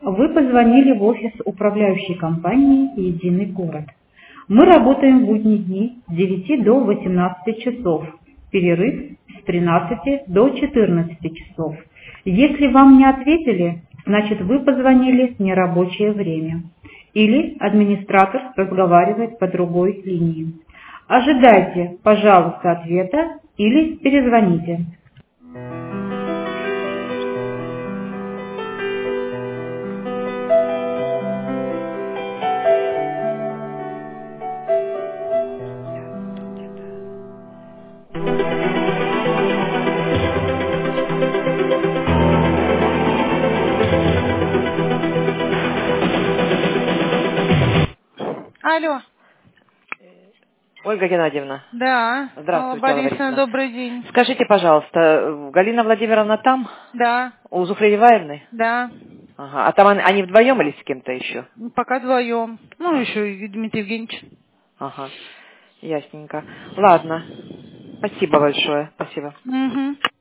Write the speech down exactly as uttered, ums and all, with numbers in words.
Вы позвонили в офис управляющей компании «Единый город». Мы работаем в будние дни с девяти до восемнадцати часов, перерыв с тринадцати до четырнадцати часов. Если вам не ответили, значит вы позвонили в нерабочее время. Или администратор разговаривает по другой линии. Ожидайте, пожалуйста, ответа или перезвоните. Алло. Ольга Геннадьевна. Да. Здравствуйте, Алла Алла Борисовна, Борисовна. добрый день. Скажите, пожалуйста, Галина Владимировна там? Да. У Зуфры Леваевны? Да. Ага. А там они, они вдвоем или с кем-то еще? Ну, пока вдвоем. Ну, еще и Дмитрий Евгеньевич. Ага. Ясненько. Ладно. Спасибо большое. Спасибо. Угу.